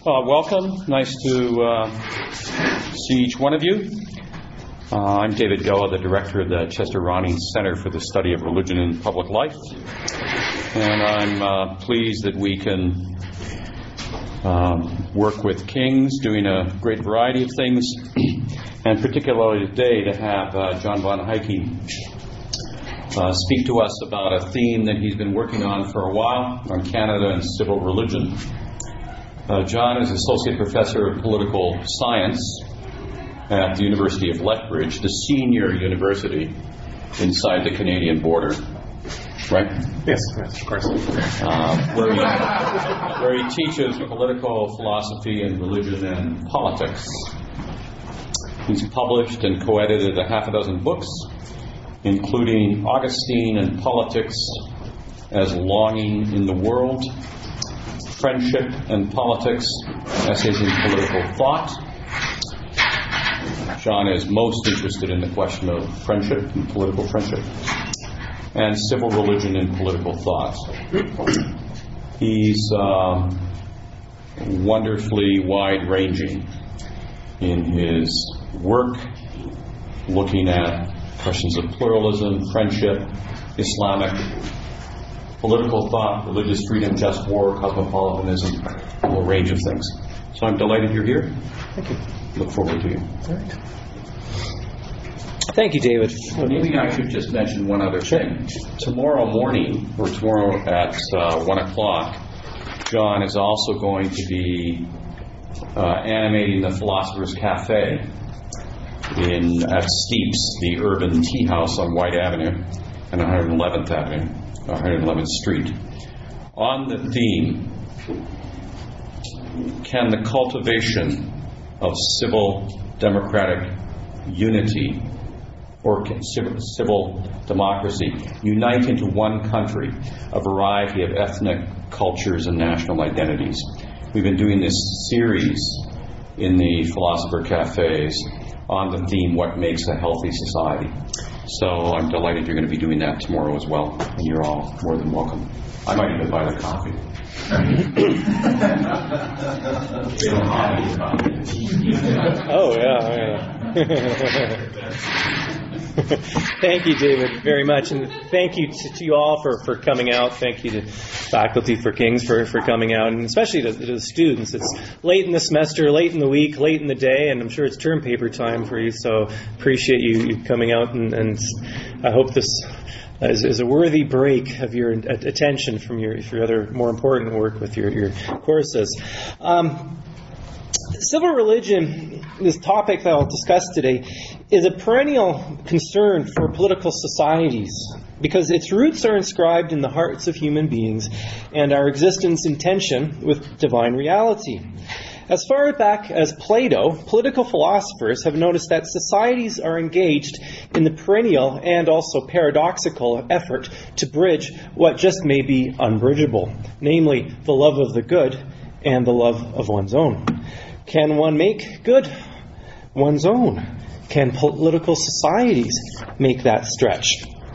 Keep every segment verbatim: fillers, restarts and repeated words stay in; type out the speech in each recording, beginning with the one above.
Uh, welcome. Nice to uh, see each one of you. Uh, I'm David Goa, the director of the Chester Ronning Center for the Study of Religion in Public Life. And I'm uh, pleased that we can um, work with King's, doing a great variety of things, and particularly today to have uh, John von Heike uh, speak to us about a theme that he's been working on for a while on Canada and civil religion. Uh, John is Associate Professor of Political Science at the University of Lethbridge, the senior university inside the Canadian border. Right? Yes, yes, of course. Uh, where, he, where he teaches political philosophy and religion and politics. He's published and co-edited a half a dozen books, including Augustine and Politics as Longing in the World, Friendship and Politics, Essays in Political Thought. John is most interested in the question of friendship and political friendship, and civil religion and political thought. He's um, wonderfully wide-ranging in his work, looking at questions of pluralism, friendship, Islamic political thought, religious freedom, just war, cosmopolitanism, a whole range of things. So I'm delighted you're here. Thank you. Look forward to you. All right. Thank you, David. Maybe I should just mention one other thing. Tomorrow morning, or tomorrow at uh, one o'clock, John is also going to be uh, animating the Philosopher's Cafe in at Steeps, the urban tea house on White Avenue and one hundred eleventh Avenue, one hundred eleventh Street, on the theme, can the cultivation of civil democratic unity or civil, civil democracy unite into one country a variety of ethnic cultures and national identities? We've been doing this series in the Philosopher Cafes on the theme, what makes a healthy society. So I'm delighted you're going to be doing that tomorrow as well, and you're all more than welcome. I might even buy the coffee. They don't have any coffee. Oh, yeah, yeah. Thank you, David, very much. And thank you to, to you all for, for coming out. Thank you to faculty for King's for, for coming out, and especially to, to the students. It's late in the semester, late in the week, late in the day, and I'm sure it's term paper time for you, so appreciate you, you coming out, and, and I hope this is, is a worthy break of your attention from your, your other more important work with your, your courses. Um, Civil religion, this topic that I'll discuss today, is a perennial concern for political societies because its roots are inscribed in the hearts of human beings and our existence in tension with divine reality. As far back as Plato, political philosophers have noticed that societies are engaged in the perennial and also paradoxical effort to bridge what just may be unbridgeable, namely the love of the good and the love of one's own. Can one make good one's own? Can political societies make that stretch?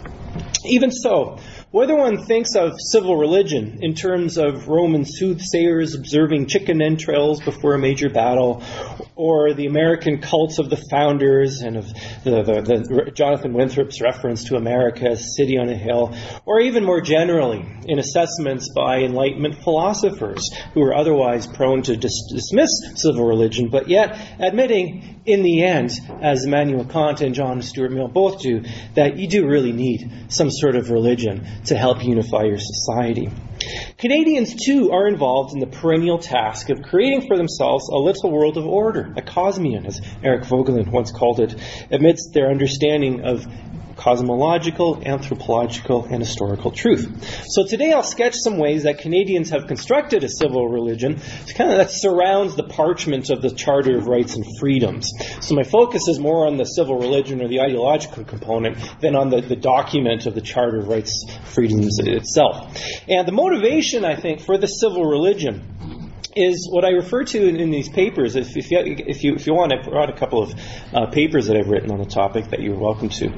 Even so, whether one thinks of civil religion in terms of Roman soothsayers observing chicken entrails before a major battle, or the American cult of the founders and of the, the, the Jonathan Winthrop's reference to America as a city on a hill, or even more generally in assessments by Enlightenment philosophers who are otherwise prone to dis- dismiss civil religion, but yet admitting in the end, as Immanuel Kant and John Stuart Mill both do, that you do really need some sort of religion to help unify your society. Canadians, too, are involved in the perennial task of creating for themselves a little world of order, a cosmion, as Eric Voegelin once called it, amidst their understanding of cosmological, anthropological, and historical truth. So today I'll sketch some ways that Canadians have constructed a civil religion to kind of that surrounds the parchment of the Charter of Rights and Freedoms. So my focus is more on the civil religion or the ideological component than on the, the document of the Charter of Rights and Freedoms itself. And the motivation, I think, for the civil religion is what I refer to in, in these papers. If, if, you, if, you, if you want, I brought a couple of uh, papers that I've written on the topic that you're welcome to.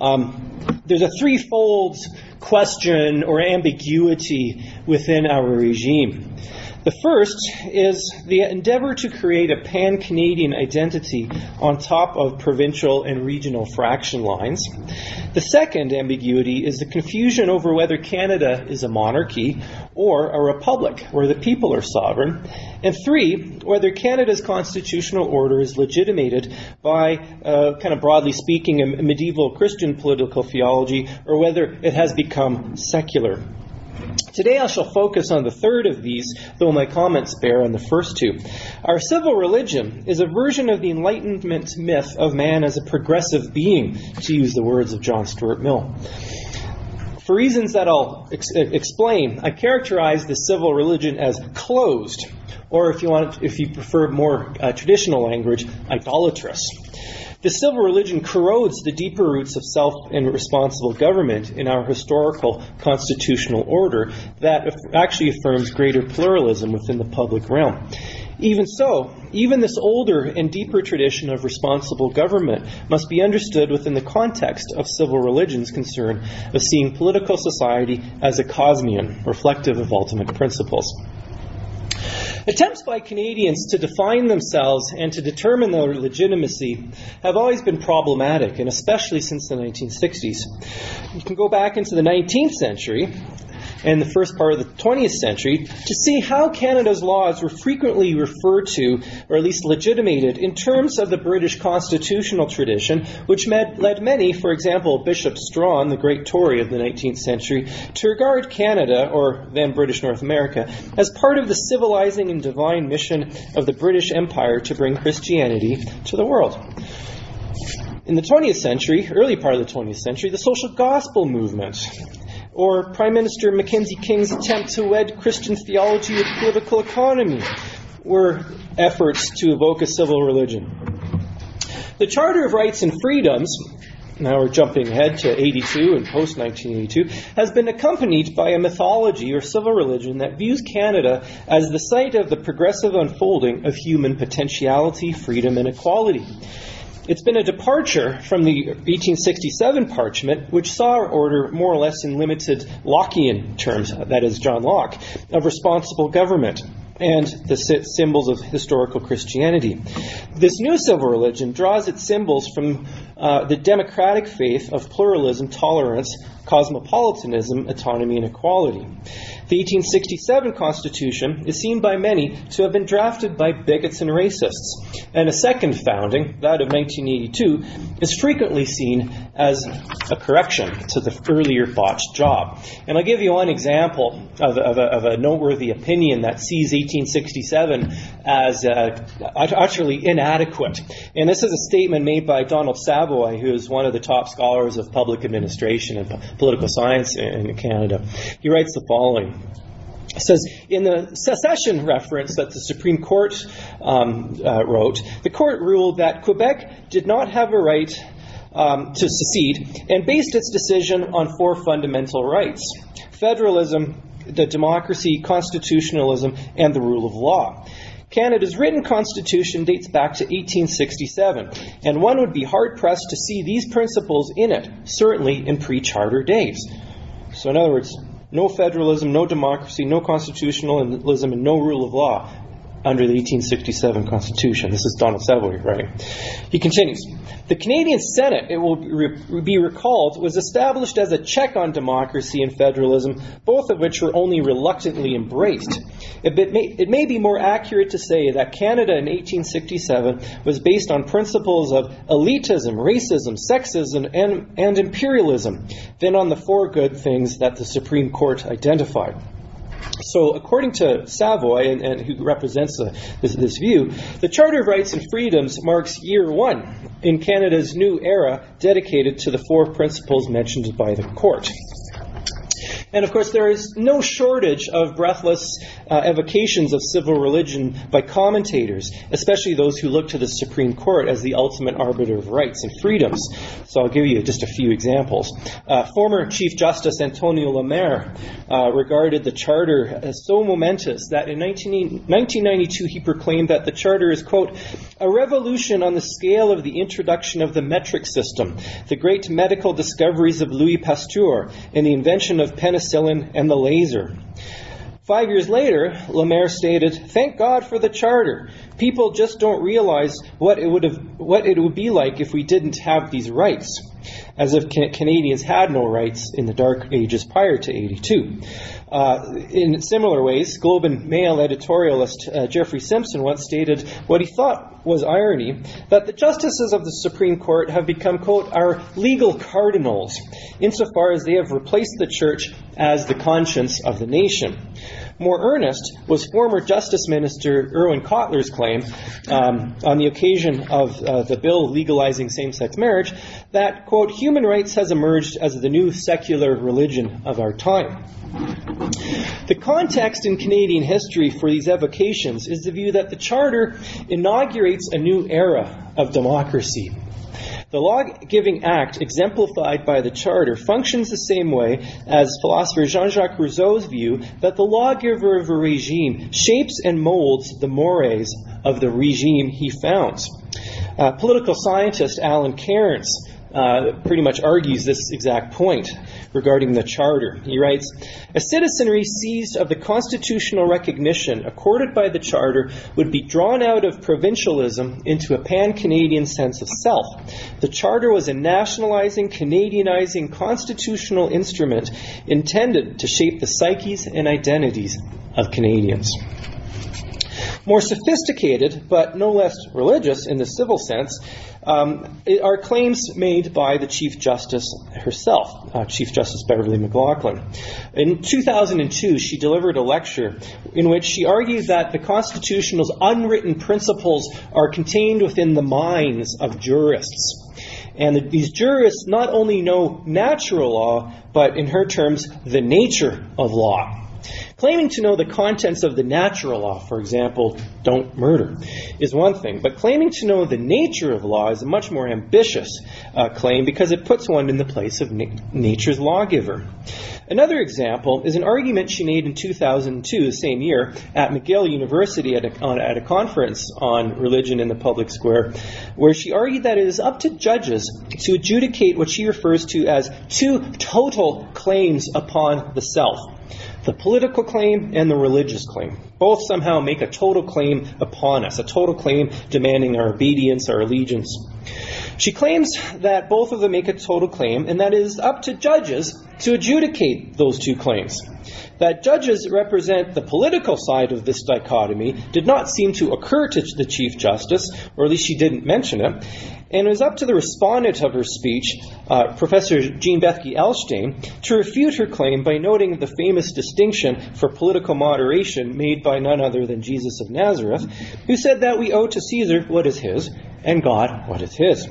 Um, there's a threefold question or ambiguity within our regime. The first is the endeavor to create a pan-Canadian identity on top of provincial and regional fraction lines. The second ambiguity is the confusion over whether Canada is a monarchy or a republic, where the people are sovereign. And three, whether Canada's constitutional order is legitimated by, uh, kind of broadly speaking, a medieval Christian political theology, or whether it has become secular. Today I shall focus on the third of these, though my comments bear on the first two. Our civil religion is a version of the Enlightenment myth of man as a progressive being, to use the words of John Stuart Mill. For reasons that I'll ex- explain, I characterize the civil religion as closed, or if you want, if you prefer more uh, traditional language, idolatrous. The civil religion corrodes the deeper roots of self and responsible government in our historical constitutional order that actually affirms greater pluralism within the public realm. Even so, even this older and deeper tradition of responsible government must be understood within the context of civil religion's concern of seeing political society as a cosmion, reflective of ultimate principles. Attempts by Canadians to define themselves and to determine their legitimacy have always been problematic, and especially since the nineteen sixties. You can go back into the nineteenth century and the first part of the twentieth century to see how Canada's laws were frequently referred to, or at least legitimated, in terms of the British constitutional tradition, which med- led many, for example, Bishop Strawn, the great Tory of the nineteenth century, to regard Canada, or then British North America, as part of the civilizing and divine mission of the British Empire to bring Christianity to the world. In the twentieth century, early part of the twentieth century, the social gospel movement, or Prime Minister Mackenzie King's attempt to wed Christian theology with political economy, were efforts to evoke a civil religion. The Charter of Rights and Freedoms, now we're jumping ahead to eighty-two and post-nineteen eighty-two, has been accompanied by a mythology or civil religion that views Canada as the site of the progressive unfolding of human potentiality, freedom, and equality. It's been a departure from the eighteen sixty-seven parchment, which saw our order more or less in limited Lockean terms, that is John Locke, of responsible government and the symbols of historical Christianity. This new civil religion draws its symbols from uh, the democratic faith of pluralism, tolerance, cosmopolitanism, autonomy, and equality. The eighteen sixty-seven Constitution is seen by many to have been drafted by bigots and racists, and a second founding, that of nineteen eighty-two, is frequently seen as a correction to the earlier botched job. And I'll give you one example of, of, a, of a noteworthy opinion that sees eighteen sixty-seven as uh, utterly inadequate. And this is a statement made by Donald Savoy, who is one of the top scholars of public administration and political science in Canada. He writes the following. It says, in the secession reference that the Supreme Court um, uh, wrote, the court ruled that Quebec did not have a right um, to secede and based its decision on four fundamental rights: federalism, the democracy, constitutionalism, and the rule of law. Canada's written constitution dates back to eighteen sixty-seven, and one would be hard-pressed to see these principles in it, certainly in pre-charter days. So in other words, no federalism, no democracy, no constitutionalism, and no rule of law under the eighteen sixty-seven Constitution. This is Donald Savoy writing. He continues, the Canadian Senate, it will be recalled, was established as a check on democracy and federalism, both of which were only reluctantly embraced. It may, it may be more accurate to say that Canada in eighteen sixty-seven was based on principles of elitism, racism, sexism, and, and imperialism than on the four good things that the Supreme Court identified. So, according to Savoy, and, and who represents uh, this, this view, the Charter of Rights and Freedoms marks year one in Canada's new era dedicated to the four principles mentioned by the court. And of course, there is no shortage of breathless uh, evocations of civil religion by commentators, especially those who look to the Supreme Court as the ultimate arbiter of rights and freedoms. So I'll give you just a few examples. Uh, former Chief Justice Antonio Lemaire uh, regarded the Charter as so momentous that in nineteen ninety-two he proclaimed that the Charter is, quote, a revolution on the scale of the introduction of the metric system, the great medical discoveries of Louis Pasteur, and the invention of penicillin and the laser. Five years later, Lemaire stated, "Thank God for the Charter. People just don't realize what it would have, what it would be like if we didn't have these rights." As if can- Canadians had no rights in the dark ages prior to eighty-two. Uh, in similar ways, Globe and Mail editorialist uh, Jeffrey Simpson once stated what he thought was irony, that the justices of the Supreme Court have become, quote, "our legal cardinals," insofar as they have replaced the church as the conscience of the nation. More earnest was former Justice Minister Irwin Cotler's claim um, on the occasion of uh, the bill legalizing same-sex marriage that, quote, "human rights has emerged as the new secular religion of our time." The context in Canadian history for these evocations is the view that the Charter inaugurates a new era of democracy. The Law-Giving Act, exemplified by the Charter, functions the same way as philosopher Jean-Jacques Rousseau's view that the lawgiver of a regime shapes and molds the mores of the regime he founds. Uh, political scientist Alan Cairns uh, pretty much argues this exact point regarding the Charter. He writes, "A citizenry seized of the constitutional recognition accorded by the Charter would be drawn out of provincialism into a pan-Canadian sense of self. The Charter was a nationalizing, Canadianizing constitutional instrument intended to shape the psyches and identities of Canadians." More sophisticated, but no less religious in the civil sense, um, are claims made by the Chief Justice herself, uh, Chief Justice Beverly McLachlin. In two thousand two, she delivered a lecture in which she argued that the Constitution's unwritten principles are contained within the minds of jurists. And that these jurists not only know natural law, but in her terms, the nature of law. Claiming to know the contents of the natural law, for example, don't murder, is one thing. But claiming to know the nature of law is a much more ambitious uh, claim because it puts one in the place of na- nature's lawgiver. Another example is an argument she made in two thousand two, the same year, at McGill University at a, on, at a conference on religion in the public square, where she argued that it is up to judges to adjudicate what she refers to as two total claims upon the self. The political claim and the religious claim. Both somehow make a total claim upon us, a total claim demanding our obedience, our allegiance. She claims that both of them make a total claim, and that it is up to judges to adjudicate those two claims. That judges represent the political side of this dichotomy did not seem to occur to the Chief Justice, or at least she didn't mention it, and it was up to the respondent of her speech, uh, Professor Jean Bethke Elshtain, to refute her claim by noting the famous distinction for political moderation made by none other than Jesus of Nazareth, who said that we owe to Caesar what is his, and God what is his.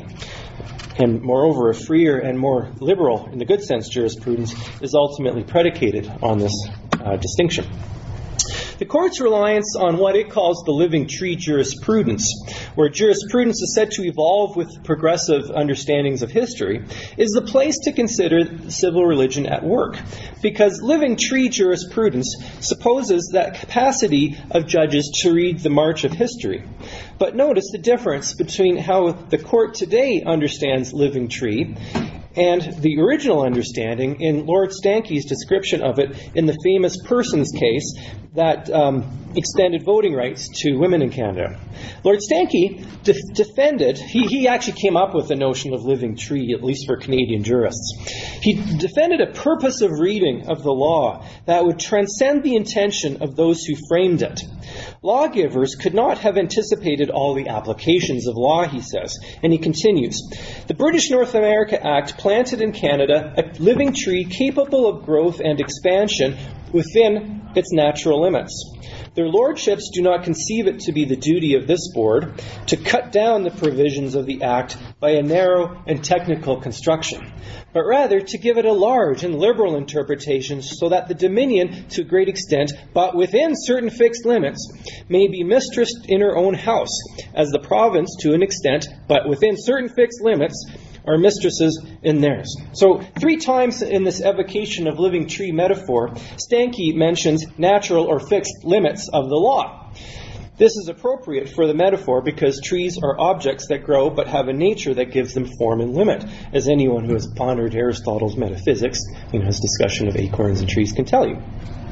And moreover, a freer and more liberal, in the good sense, jurisprudence is ultimately predicated on this uh, distinction. The court's reliance on what it calls the living tree jurisprudence, where jurisprudence is said to evolve with progressive understandings of history, is the place to consider civil religion at work, because living tree jurisprudence supposes that capacity of judges to read the march of history. But notice the difference between how the court today understands living tree and the original understanding in Lord Stankey's description of it in the famous Persons case that um, extended voting rights to women in Canada. Lord Stankey de- defended, he, he actually came up with the notion of living tree, at least for Canadian jurists. He defended a purpose of reading of the law that would transcend the intention of those who framed it. Lawgivers could not have anticipated all the applications of law, he says. And he continues, the British North America Act planted in Canada a living tree capable of growth and expansion within its natural limits. Their lordships do not conceive it to be the duty of this board to cut down the provisions of the Act by a narrow and technical construction, but rather to give it a large and liberal interpretation so that the Dominion, to a great extent, but within certain fixed limits, may be mistress in her own house, as the province, to an extent, but within certain fixed limits, are mistresses in theirs. So three times in this evocation of living tree metaphor, Stankey mentions natural or fixed limits of the law. This is appropriate for the metaphor because trees are objects that grow but have a nature that gives them form and limit, as anyone who has pondered Aristotle's metaphysics, you know, his discussion of acorns and trees, can tell you.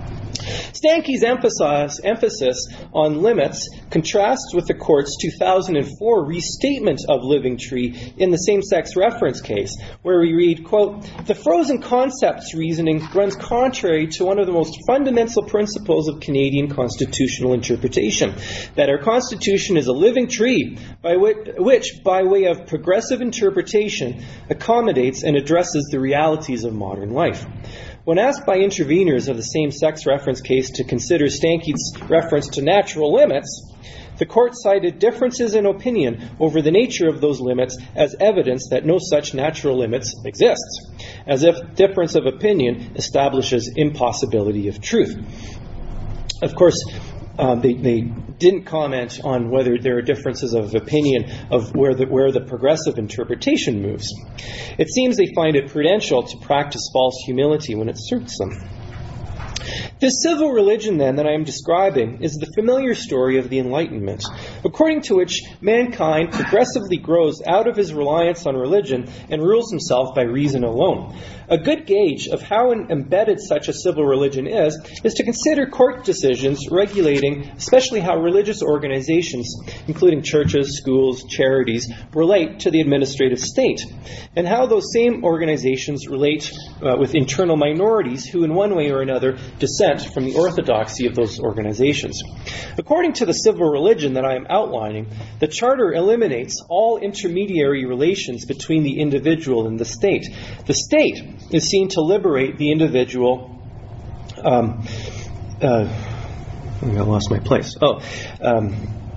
Stankey's emphasis, emphasis on limits contrasts with the court's two thousand four restatement of Living Tree in the same-sex reference case, where we read, quote, "The frozen concepts reasoning runs contrary to one of the most fundamental principles of Canadian constitutional interpretation, that our Constitution is a living tree by which, which, by way of progressive interpretation, accommodates and addresses the realities of modern life." When asked by interveners of the same-sex reference case to consider Stankey's reference to natural limits, the court cited differences in opinion over the nature of those limits as evidence that no such natural limits exists, as if difference of opinion establishes impossibility of truth. Of course, Um, they, they didn't comment on whether there are differences of opinion of where the, where the progressive interpretation moves. It seems they find it prudential to practice false humility when it suits them. This civil religion, then, that I am describing is the familiar story of the Enlightenment, according to which mankind progressively grows out of his reliance on religion and rules himself by reason alone. A good gauge of how embedded such a civil religion is, is to consider court decisions regulating especially how religious organizations, including churches, schools, charities, relate to the administrative state, and how those same organizations relate uh, with internal minorities who in one way or another dissent from the orthodoxy of those organizations. According to the civil religion that I am outlining, the Charter eliminates all intermediary relations between the individual and the state. The state is seen to liberate the individual. Um, uh, I lost my place. Oh, um,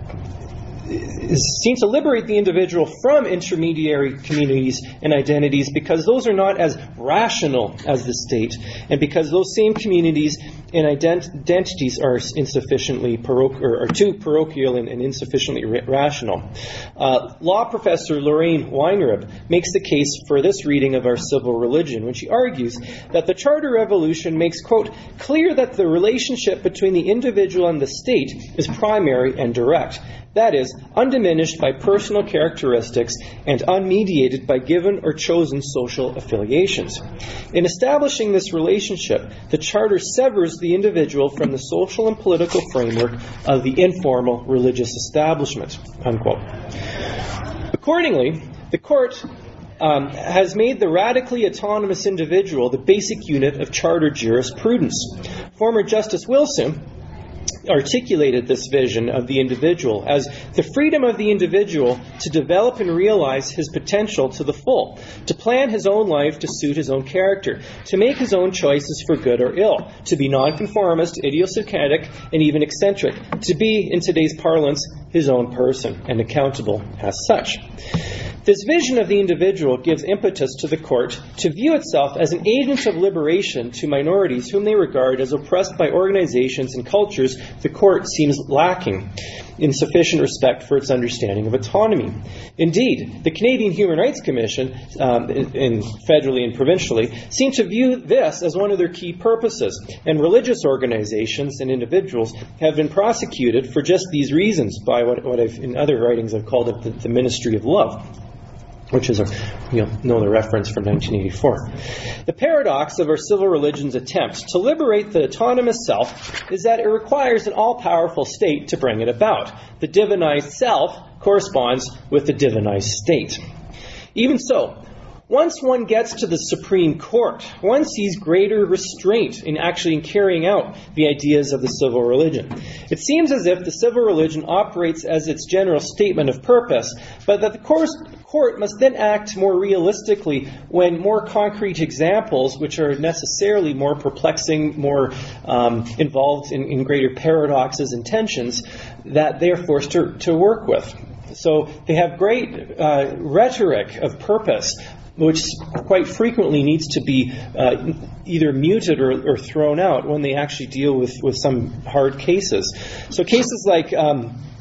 is seen to liberate the individual from intermediary communities and identities because those are not as rational as the state, and because those same communities and ident- identities are insufficiently paroch- or are too parochial and, and insufficiently ra- rational. Uh, law professor Lorraine Weinrib makes the case for this reading of our civil religion when she argues that the Charter Revolution makes, quote, clear that the relationship between the individual and the state is primary and direct. That is, undiminished by personal characteristics and unmediated by given or chosen social affiliations. In establishing this relationship, the Charter severs the individual from the social and political framework of the informal religious establishment, unquote. Accordingly, the court um, has made the radically autonomous individual the basic unit of Charter jurisprudence. Former Justice Wilson articulated this vision of the individual as the freedom of the individual to develop and realize his potential to the full, to plan his own life to suit his own character, to make his own choices for good or ill, to be nonconformist, idiosyncratic, and even eccentric, to be, in today's parlance, his own person and accountable as such. This vision of the individual gives impetus to the court to view itself as an agent of liberation to minorities whom they regard as oppressed by organizations and cultures the court seems lacking in sufficient respect for its understanding of autonomy. Indeed, the Canadian Human Rights Commission, um, in, in federally and provincially, seem to view this as one of their key purposes, and religious organizations and individuals have been prosecuted for just these reasons by what, what I've, in other writings I've called it the, the Ministry of Love, which is a, you know, know the reference from nineteen eighty-four. The paradox of our civil religion's attempt to liberate the autonomous self is that it requires an all-powerful state to bring it about. The divinized self corresponds with the divinized state. Even so, once one gets to the Supreme Court, one sees greater restraint in actually in carrying out the ideas of the civil religion. It seems as if the civil religion operates as its general statement of purpose, but that the court must then act more realistically when more concrete examples, which are necessarily more perplexing, more um, involved in, in greater paradoxes and tensions, that they are forced to, to work with. So they have great uh, rhetoric of purpose, which quite frequently needs to be uh, either muted or, or thrown out when they actually deal with, with some hard cases. So cases like um,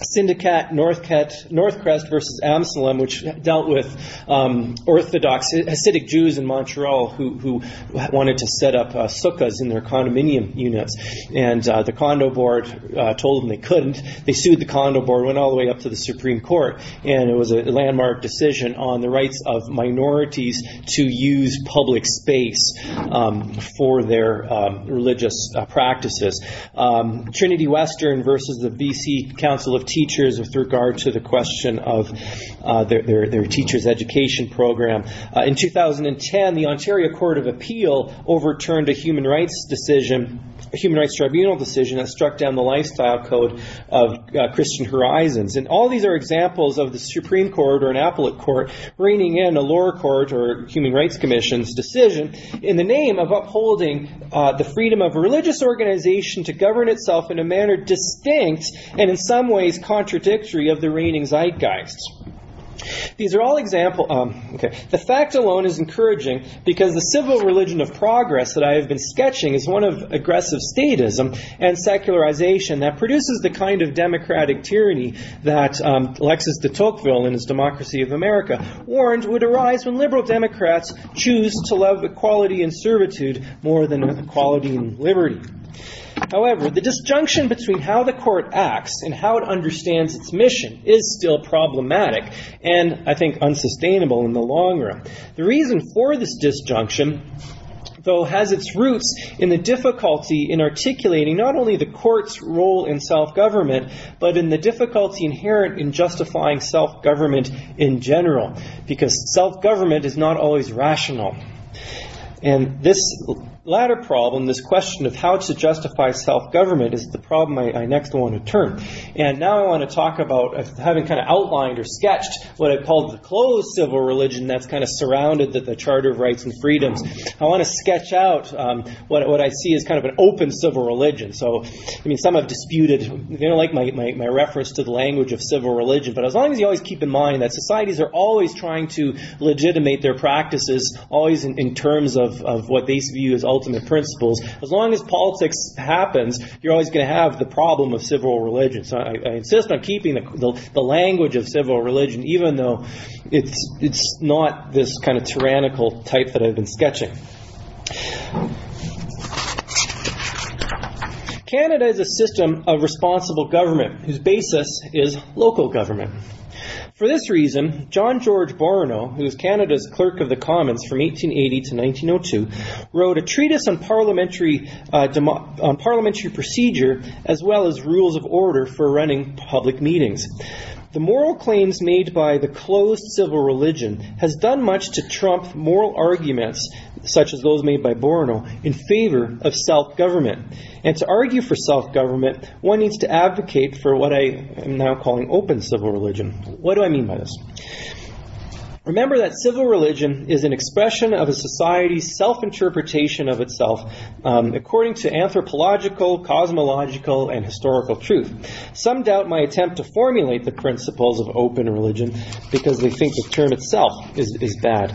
Syndicate Northcrest, Northcrest versus Absalom, which dealt with um, Orthodox Hasidic Jews in Montreal who, who wanted to set up uh, sukkahs in their condominium units. And uh, the condo board uh, told them they couldn't. They sued the condo board, went all the way up to the Supreme Court, and it was a landmark decision on the rights of minorities to use public space um, for their um, religious uh, practices. Um, Trinity Western versus the B C Council of Teachers with regard to the question of uh, their, their, their teachers' education program. Uh, in two thousand ten, the Ontario Court of Appeal overturned a human rights decision, a human rights tribunal decision that struck down the lifestyle code of uh, Christian Horizons. And all these are examples of the Supreme Court or an appellate court reining in a lower court or Human Rights Commission's decision in the name of upholding uh, the freedom of a religious organization to govern itself in a manner distinct and in some ways contradictory of the reigning zeitgeist. These are all examples. Um, okay. The fact alone is encouraging because the civil religion of progress that I have been sketching is one of aggressive statism and secularization that produces the kind of democratic tyranny that um, Alexis de Tocqueville in his Democracy of America warned would arise when liberal Democrats choose to love equality and servitude more than equality and liberty. However, the disjunction between how the court acts and how it understands its mission is still problematic and, I think, unsustainable in the long run. The reason for this disjunction, though, has its roots in the difficulty in articulating not only the court's role in self-government, but in the difficulty inherent in justifying self-government in general, because self-government is not always rational. And this latter problem, this question of how to justify self-government, is the problem I, I next want to turn. And now I want to talk about, having kind of outlined or sketched what I called the closed civil religion that's kind of surrounded the, the Charter of Rights and Freedoms. I want to sketch out um, what, what I see as kind of an open civil religion. So, I mean, some have disputed, they don't like my, my, my reference to the language of civil religion, but as long as you always keep in mind that societies are always trying to legitimate their practices, always in, in terms of, of what they view as ultimate principles. As long as politics happens, you're always going to have the problem of civil religion. So I, I insist on keeping the, the, the language of civil religion, even though it's it's not this kind of tyrannical type that I've been sketching. Canada is a system of responsible government whose basis is local government. For this reason, John George Boronow, who was Canada's Clerk of the Commons from eighteen eighty to nineteen oh two, wrote a treatise on parliamentary uh, demo- on parliamentary procedure as well as rules of order for running public meetings. The moral claims made by the closed civil religion has done much to trump moral arguments, such as those made by Boronow, in favor of self-government. And to argue for self-government, one needs to advocate for what I am now calling open civil religion. What do I mean by this? Remember that civil religion is an expression of a society's self-interpretation of itself um, according to anthropological, cosmological, and historical truth. Some doubt my attempt to formulate the principles of open religion because they think the term itself is, is bad.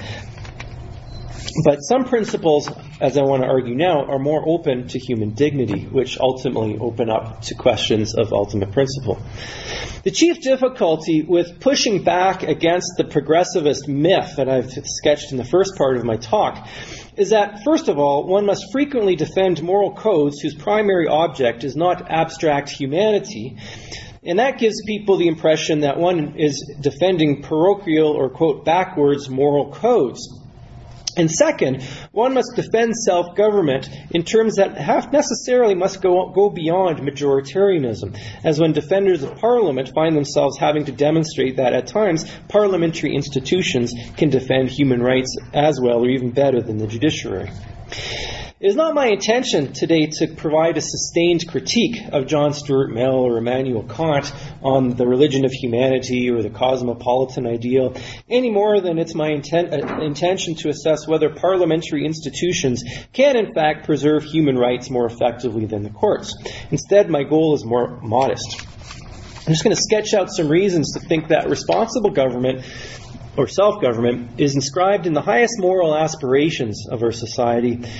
But some principles, as I want to argue now, are more open to human dignity, which ultimately open up to questions of ultimate principle. The chief difficulty with pushing back against the progressivist myth that I've sketched in the first part of my talk is that, first of all, one must frequently defend moral codes whose primary object is not abstract humanity. And that gives people the impression that one is defending parochial or, quote, backwards moral codes. And second, one must defend self-government in terms that have necessarily must go, go beyond majoritarianism, as when defenders of Parliament find themselves having to demonstrate that at times parliamentary institutions can defend human rights as well or even better than the judiciary. It is not my intention today to provide a sustained critique of John Stuart Mill or Immanuel Kant on the religion of humanity or the cosmopolitan ideal, any more than it's my intent, uh, intention to assess whether parliamentary institutions can in fact preserve human rights more effectively than the courts. Instead, my goal is more modest. I'm just going to sketch out some reasons to think that responsible government or self-government is inscribed in the highest moral aspirations of our society,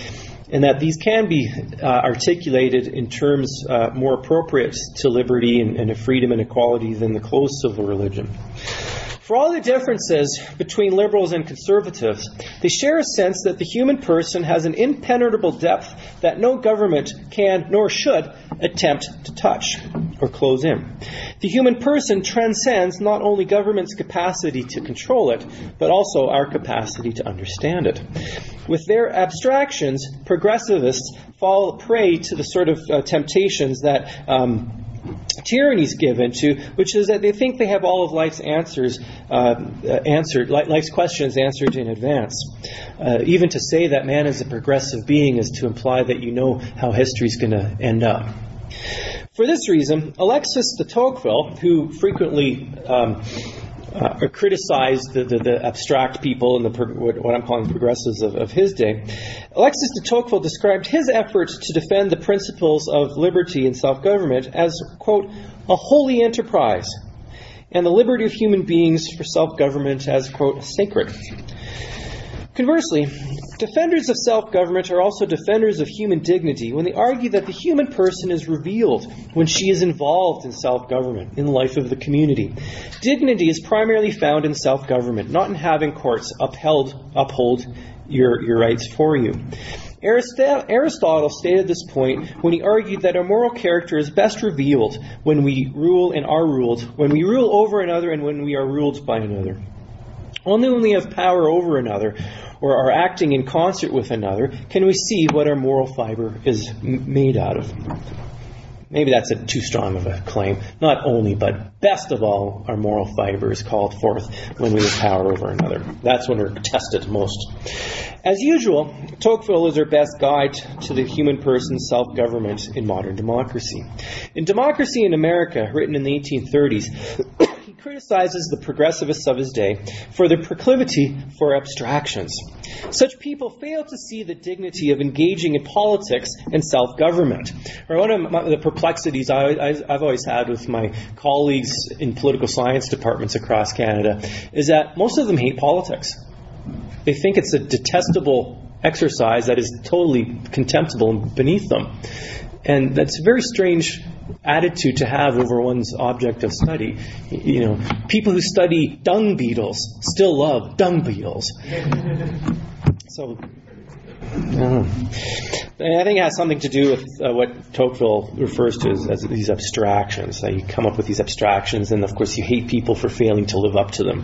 and that these can be uh, articulated in terms uh, more appropriate to liberty and, and freedom and equality than the closed civil religion. For all the differences between liberals and conservatives, they share a sense that the human person has an impenetrable depth that no government can nor should attempt to touch or close in. The human person transcends not only government's capacity to control it, but also our capacity to understand it. With their abstractions, progressivists fall prey to the sort of uh, temptations that um, tyrannies give into, which is that they think they have all of life's answers uh, answered, life's questions answered in advance. Uh, even to say that man is a progressive being is to imply that you know how history is going to end up. For this reason, Alexis de Tocqueville, who frequently um, uh, criticized the, the, the abstract people and the what, what I'm calling progressives of, of his day, Alexis de Tocqueville described his efforts to defend the principles of liberty and self-government as, quote, a holy enterprise, and the liberty of human beings for self-government as, quote, sacred. Conversely, defenders of self-government are also defenders of human dignity when they argue that the human person is revealed when she is involved in self-government, in the life of the community. Dignity is primarily found in self-government, not in having courts upheld, uphold your, your rights for you. Aristotle stated this point when he argued that our moral character is best revealed when we rule and are ruled, when we rule over another and when we are ruled by another. Only when we have power over another or are acting in concert with another can we see what our moral fiber is m- made out of. Maybe that's a too strong of a claim. Not only, but best of all, our moral fiber is called forth when we have power over another. That's when we're tested most. As usual, Tocqueville is our best guide to the human person's self-government in modern democracy. In Democracy in America, written in the eighteen thirties, he criticizes the progressivists of his day for their proclivity for abstractions. Such people fail to see the dignity of engaging in politics and self-government. Or one of my, the perplexities I, I, I've always had with my colleagues in political science departments across Canada is that most of them hate politics. They think it's a detestable exercise that is totally contemptible and beneath them. And that's a very strange attitude to have over one's object of study. You know, people who study dung beetles still love dung beetles. So, I don't know. I think it has something to do with uh, what Tocqueville refers to as, as these abstractions. Uh, you come up with these abstractions, and of course you hate people for failing to live up to them.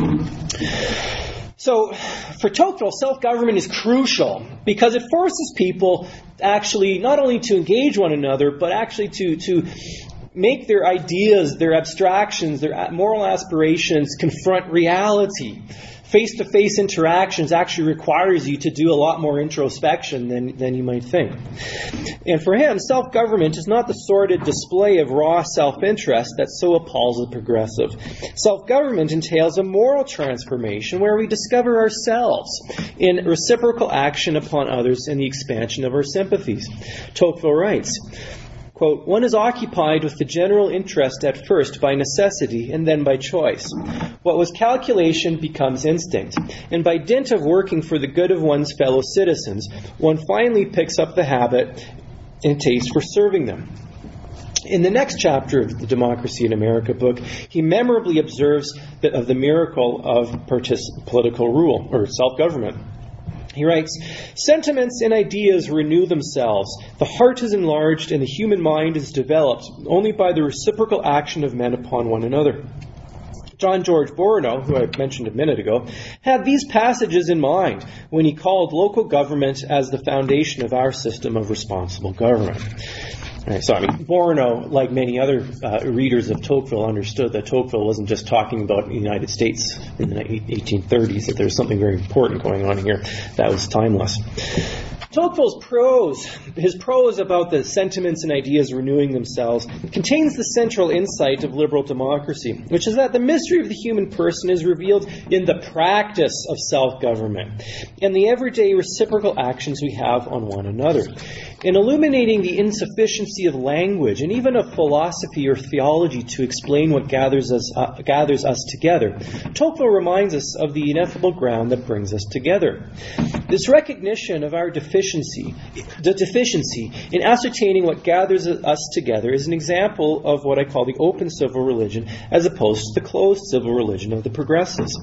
So, for Tocqueville, self-government is crucial because it forces people actually not only to engage one another, but actually to, to make their ideas, their abstractions, their moral aspirations confront reality. Face-to-face interactions actually requires you to do a lot more introspection than, than you might think. And for him, self-government is not the sordid display of raw self-interest that so appalls the progressive. Self-government entails a moral transformation where we discover ourselves in reciprocal action upon others and the expansion of our sympathies. Tocqueville writes, quote, one is occupied with the general interest at first by necessity and then by choice. What was calculation becomes instinct, and by dint of working for the good of one's fellow citizens, one finally picks up the habit and taste for serving them. In the next chapter of the Democracy in America book, he memorably observes the, of the miracle of partic- political rule, or self-government. He writes, sentiments and ideas renew themselves. The heart is enlarged and the human mind is developed only by the reciprocal action of men upon one another. John George Boronow, who I mentioned a minute ago, had these passages in mind when he called local government as the foundation of our system of responsible government. Right, so, I mean, Boronow, like many other uh, readers of Tocqueville, understood that Tocqueville wasn't just talking about the United States in the eighteen thirties, that there's something very important going on here that was timeless. Tocqueville's prose, his prose about the sentiments and ideas renewing themselves, contains the central insight of liberal democracy, which is that the mystery of the human person is revealed in the practice of self-government and the everyday reciprocal actions we have on one another. In illuminating the insufficiency of language and even of philosophy or theology to explain what gathers us, uh, gathers us together, Tocqueville reminds us of the ineffable ground that brings us together. This recognition of our deficiency deficiency, the deficiency in ascertaining what gathers us together is an example of what I call the open civil religion as opposed to the closed civil religion of the progressives.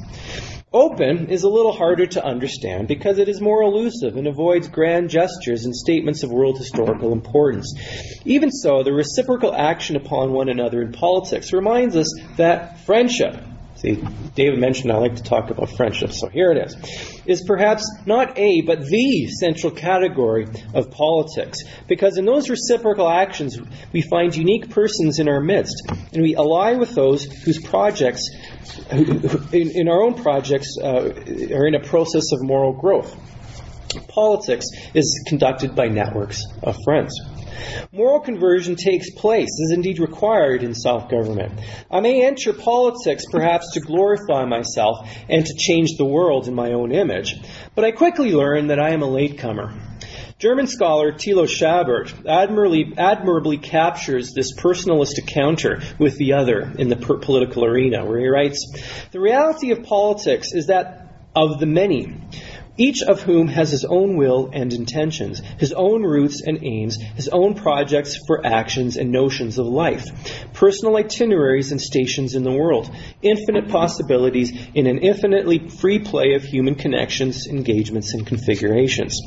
Open is a little harder to understand because it is more elusive and avoids grand gestures and statements of world historical importance. Even so, the reciprocal action upon one another in politics reminds us that friendship, see, David mentioned I like to talk about friendship, so here it is, is perhaps not a, but the central category of politics. Because in those reciprocal actions, we find unique persons in our midst, and we ally with those whose projects, who, who, in, in our own projects, uh, are in a process of moral growth. Politics is conducted by networks of friends. Moral conversion takes place, is indeed required in self-government. I may enter politics perhaps to glorify myself and to change the world in my own image, but I quickly learn that I am a latecomer. German scholar Thilo Schabert admirably, admirably captures this personalist encounter with the other in the per- political arena, where he writes, "The reality of politics is that of the many, each of whom has his own will and intentions, his own roots and aims, his own projects for actions and notions of life, personal itineraries and stations in the world, infinite possibilities in an infinitely free play of human connections, engagements, and configurations."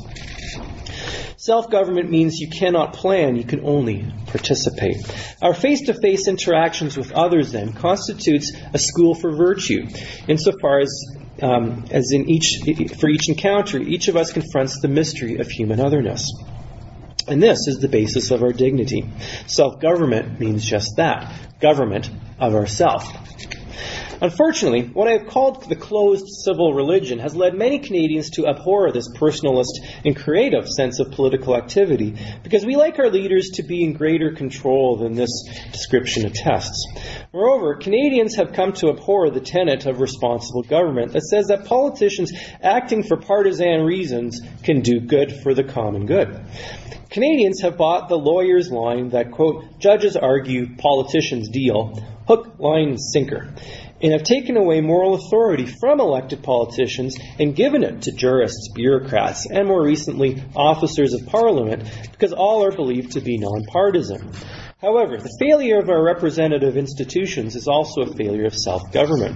Self-government means you cannot plan, you can only participate. Our face-to-face interactions with others, then, constitutes a school for virtue, insofar as Um, as in each, for each encounter, each of us confronts the mystery of human otherness. And this is the basis of our dignity. Self-government means just that, government of ourself. Unfortunately, what I have called the closed civil religion has led many Canadians to abhor this personalist and creative sense of political activity because we like our leaders to be in greater control than this description attests. Moreover, Canadians have come to abhor the tenet of responsible government that says that politicians acting for partisan reasons can do good for the common good. Canadians have bought the lawyer's line that, quote, judges argue, politicians deal, hook, line, and sinker, and have taken away moral authority from elected politicians and given it to jurists, bureaucrats, and more recently, officers of Parliament, because all are believed to be nonpartisan. However, the failure of our representative institutions is also a failure of self-government.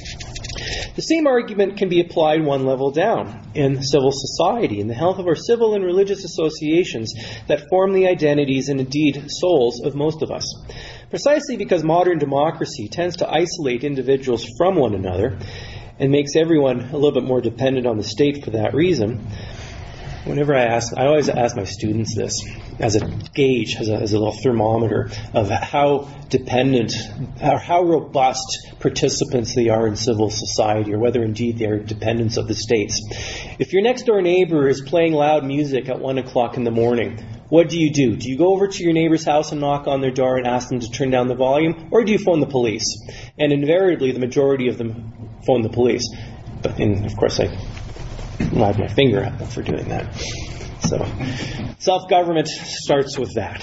The same argument can be applied one level down in civil society, in the health of our civil and religious associations that form the identities and indeed souls of most of us. Precisely because modern democracy tends to isolate individuals from one another and makes everyone a little bit more dependent on the state for that reason, whenever I ask, I always ask my students this as a gauge, as a, as a little thermometer of how dependent, or how robust participants they are in civil society, or whether indeed they are dependents of the states. If your next door neighbor is playing loud music at one o'clock in the morning, what do you do? Do you go over to your neighbor's house and knock on their door and ask them to turn down the volume, or do you phone the police? And invariably, the majority of them phone the police. But, and of course, I nod my finger at them for doing that. So, self-government starts with that.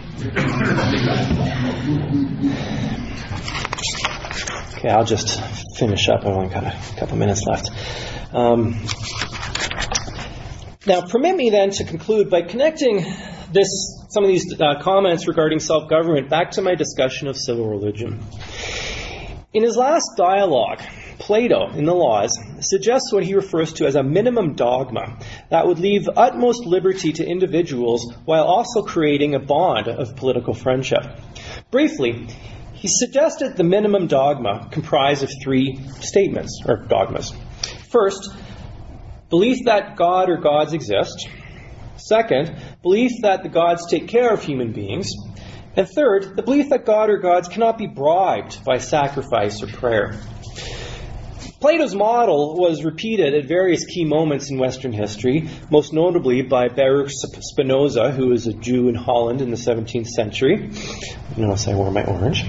Okay, I'll just finish up. I've only got a couple minutes left. Um, now, permit me then to conclude by connecting this, some of these uh, comments regarding self-government back to my discussion of civil religion. In his last dialogue, Plato, in the Laws, suggests what he refers to as a minimum dogma that would leave utmost liberty to individuals while also creating a bond of political friendship. Briefly, he suggested the minimum dogma comprised of three statements, or dogmas. First, belief that God or gods exist. Second, belief that the gods take care of human beings. And third, the belief that God or gods cannot be bribed by sacrifice or prayer. Plato's model was repeated at various key moments in Western history, most notably by Baruch Spinoza, who was a Jew in Holland in the seventeenth century. Notice I wore my orange.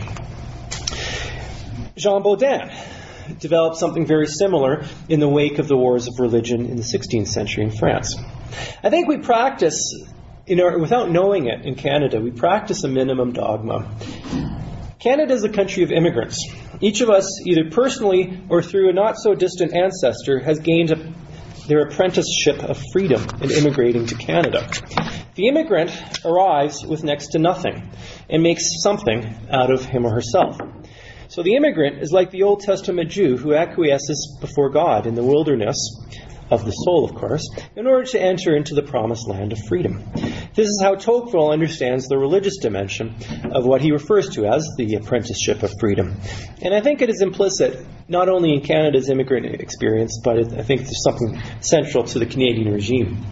Jean Baudin developed something very similar in the wake of the wars of religion in the sixteenth century in France. I think we practice, in our, without knowing it in Canada, we practice a minimum dogma. Canada is a country of immigrants. Each of us, either personally or through a not-so-distant ancestor, has gained a, their apprenticeship of freedom in immigrating to Canada. The immigrant arrives with next to nothing and makes something out of him or herself. So the immigrant is like the Old Testament Jew who acquiesces before God in the wilderness of the soul, of course, in order to enter into the promised land of freedom. This is how Tocqueville understands the religious dimension of what he refers to as the apprenticeship of freedom. And I think it is implicit not only in Canada's immigrant experience, but it, I think there's something central to the Canadian regime.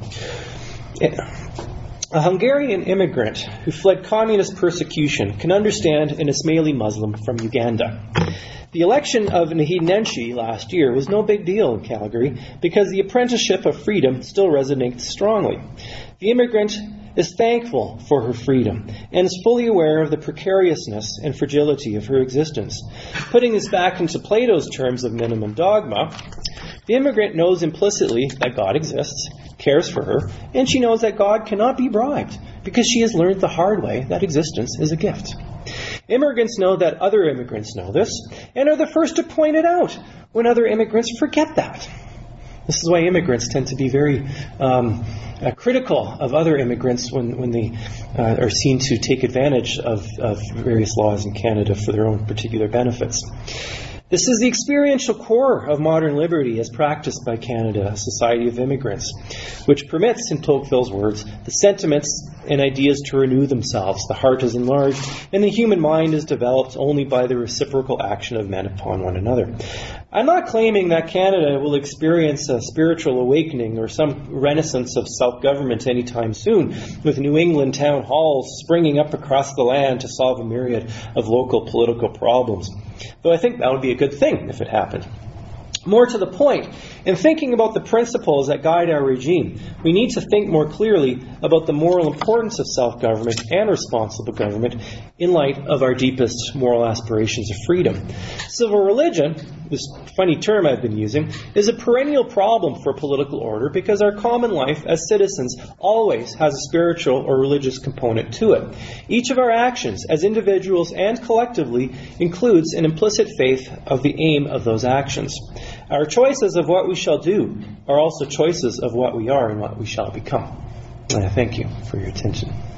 A Hungarian immigrant who fled communist persecution can understand an Ismaili Muslim from Uganda. The election of Naheed Nenshi last year was no big deal in Calgary because the apprenticeship of freedom still resonates strongly. The immigrant is thankful for her freedom and is fully aware of the precariousness and fragility of her existence. Putting this back into Plato's terms of minimum dogma, the immigrant knows implicitly that God exists, cares for her, and she knows that God cannot be bribed because she has learned the hard way that existence is a gift. Immigrants know that other immigrants know this and are the first to point it out when other immigrants forget that. This is why immigrants tend to be very um, uh, critical of other immigrants when, when they uh, are seen to take advantage of, of various laws in Canada for their own particular benefits. This is the experiential core of modern liberty as practiced by Canada, a society of immigrants, which permits, in Tocqueville's words, the sentiments and ideas to renew themselves. The heart is enlarged, and the human mind is developed only by the reciprocal action of men upon one another. I'm not claiming that Canada will experience a spiritual awakening or some renaissance of self-government anytime soon, with New England town halls springing up across the land to solve a myriad of local political problems. Though I think that would be a good thing if it happened. More to the point, in thinking about the principles that guide our regime, we need to think more clearly about the moral importance of self-government and responsible government in light of our deepest moral aspirations of freedom. Civil religion, this funny term I've been using, is a perennial problem for political order because our common life as citizens always has a spiritual or religious component to it. Each of our actions as individuals and collectively includes an implicit faith of the aim of those actions. Our choices of what we shall do are also choices of what we are and what we shall become. And I thank you for your attention.